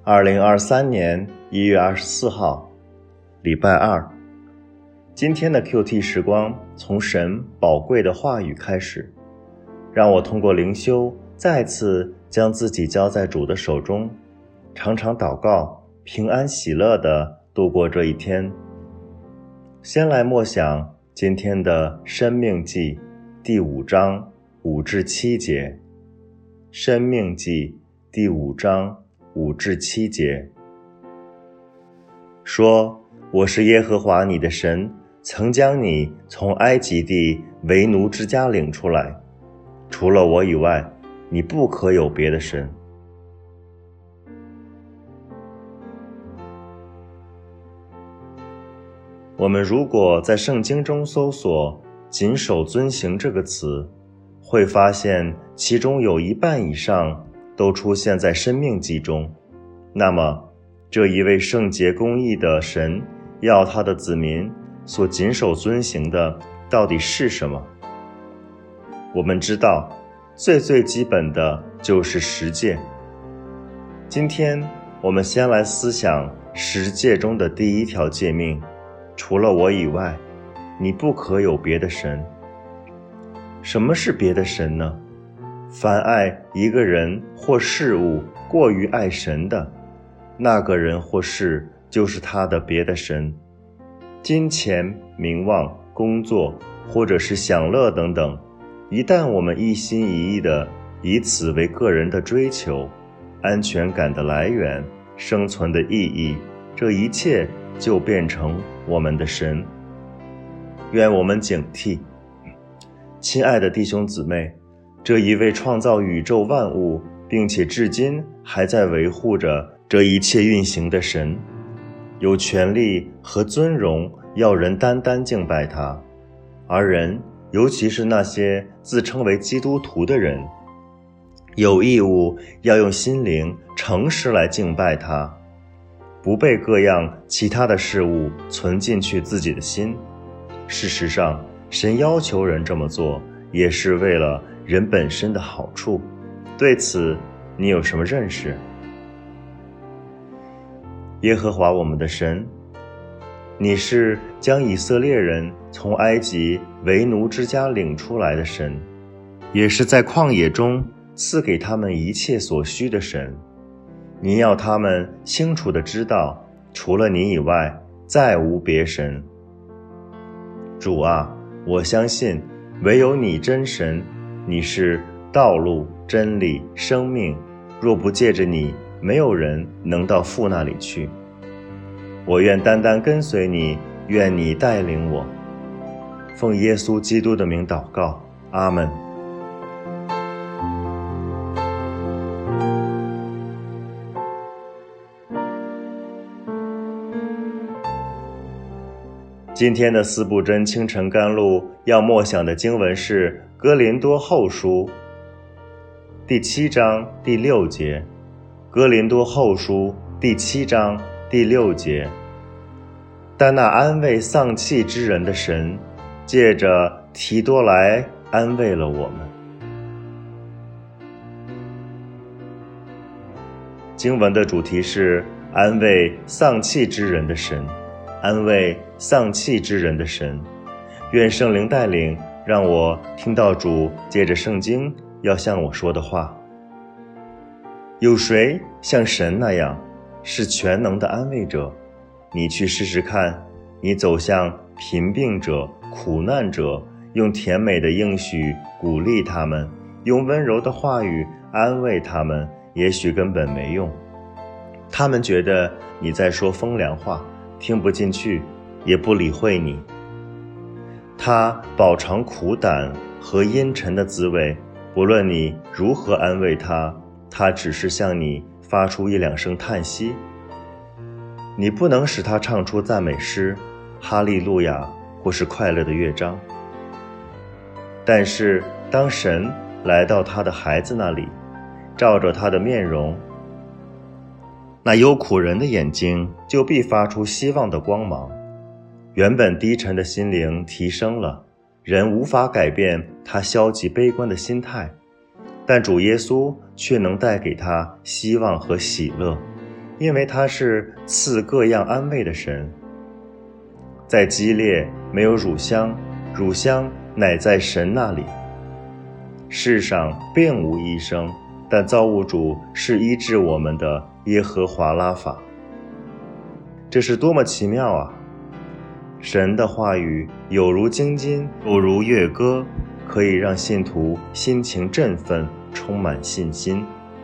2023年1月24号，礼拜二。今天的 QT 时光从神宝贵的话语开始，让我通过灵修再次将自己交在主的手中，常常祷告，平安喜乐地度过这一天。先来默想今天的申命记第5章5至7节。申命记第5章5至7节说：我是耶和华你的神，曾将你从埃及地为奴之家领出来，除了我以外，你不可有别的神。我们如果在圣经中搜索谨守遵行这个词，会发现其中有一半以上都出现在申命记中。那么这一位圣洁公义的神要他的子民所谨守遵行的到底是什么？我们知道最基本的就是十诫。今天我们先来思想十诫中的第1条诫命：除了我以外，你不可有别的神。什么是别的神呢？凡爱一个人或事物过于爱神的，那个人或事就是他的别的神。金钱、名望、工作，或者是享乐等等，一旦我们一心一意地以此为个人的追求、安全感的来源、生存的意义，这一切就变成我们的神。愿我们警惕。亲爱的弟兄姊妹，这一位创造宇宙万物，并且至今还在维护着这一切运行的神，有权利和尊荣要人单单敬拜他，而人，尤其是那些自称为基督徒的人，有义务要用心灵诚实来敬拜他，不被各样其他的事物存进去自己的心。事实上，神要求人这么做，也是为了人本身的好处。对此，你有什么认识？耶和华我们的神，你是将以色列人从埃及为奴之家领出来的神，也是在旷野中赐给他们一切所需的神。你要他们清楚地知道，除了你以外，再无别神。主啊，我相信唯有你真神，你是道路、真理、生命，若不借着你，没有人能到父那里去。我愿单单跟随你，愿你带领我。奉耶稣基督的名祷告，阿们。今天的四部真清晨甘露要默想的经文是哥林多后书第7章第6节。哥林多后书第7章第6节。但那安慰丧气之人的神，借着提多来安慰了我们。经文的主题是安慰丧气之人的神，安慰丧气之人的神。愿圣灵带领，让我听到主借着圣经要向我说的话。有谁像神那样是全能的安慰者？你去试试看，你走向贫病者、苦难者，用甜美的应许鼓励他们，用温柔的话语安慰他们，也许根本没用。他们觉得你在说风凉话，听不进去，也不理会你。他饱尝苦胆和阴沉的滋味，不论你如何安慰他，他只是向你发出1-2声叹息。你不能使他唱出赞美诗、哈利路亚或是快乐的乐章。但是当神来到他的孩子那里，照着他的面容，那忧苦人的眼睛就必发出希望的光芒。原本低沉的心灵提升了，人无法改变他消极悲观的心态，但主耶稣却能带给他希望和喜乐。 因为他是赐各样安慰的神。在基列没有乳香，乳香乃在神那里。世上并无医生，但造物主是医治我们的耶和华拉法。这是多么奇妙啊！神的话语有如精金，有如乐歌，可以让信徒心情振奋，充满信心。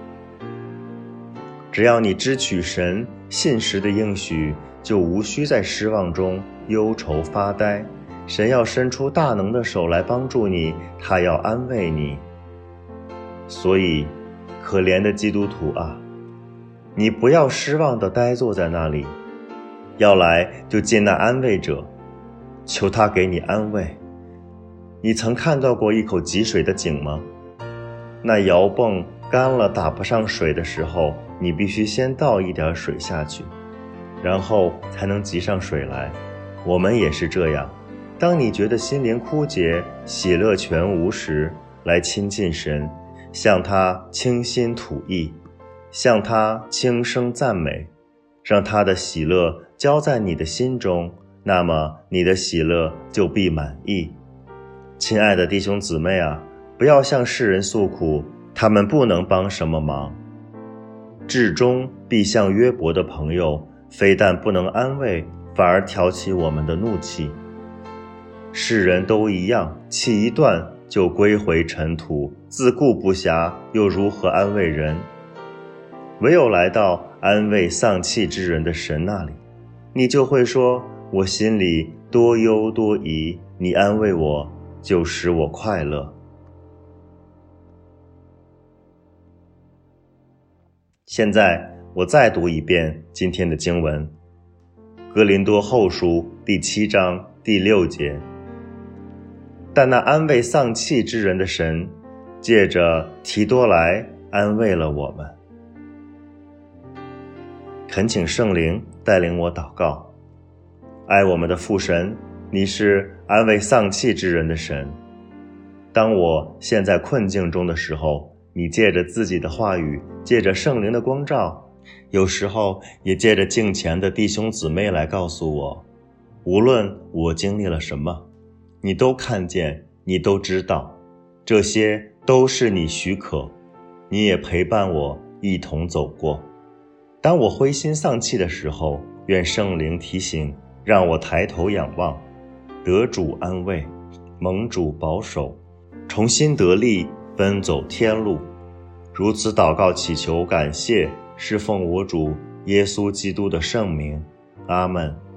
只要你支取神信实的应许，就无需在失望中忧愁发呆。神要伸出大能的手来帮助你，他要安慰你。所以，可怜的基督徒啊，你不要失望地呆坐在那里，要来就见那安慰者，求他给你安慰。你曾看到过一口积水的井吗？那摇泵干了打不上水的时候，你必须先倒一点水下去，然后才能集上水来。我们也是这样，当你觉得心灵枯竭，喜乐全无时，来亲近神，向他倾心吐意，向他轻声赞美，让他的喜乐浇在你的心中，那么你的喜乐就必满意。亲爱的弟兄姊妹啊，不要向世人诉苦，他们不能帮什么忙。至终必像约伯的朋友，非但不能安慰，反而挑起我们的怒气。世人都一样，气一断就归回尘土，自顾不暇，又如何安慰人？唯有来到安慰丧气之人的神那里，你就会说，我心里多忧多疑，你安慰我，就使我快乐。现在我再读一遍今天的经文，哥林多后书第7章第6节。但那安慰丧气之人的神，借着提多来安慰了我们。恳请圣灵带领我祷告。爱我们的父神，你是安慰丧气之人的神。当我陷在困境中的时候，你借着自己的话语，借着圣灵的光照，有时候也借着敬虔的弟兄姊妹来告诉我，无论我经历了什么，你都看见，你都知道，这些都是你许可，你也陪伴我一同走过。当我灰心丧气的时候，愿圣灵提醒，让我抬头仰望，得主安慰，蒙主保守，重新得力，奔走天路。如此祷告祈求感谢，是奉我主耶稣基督的圣名。阿们。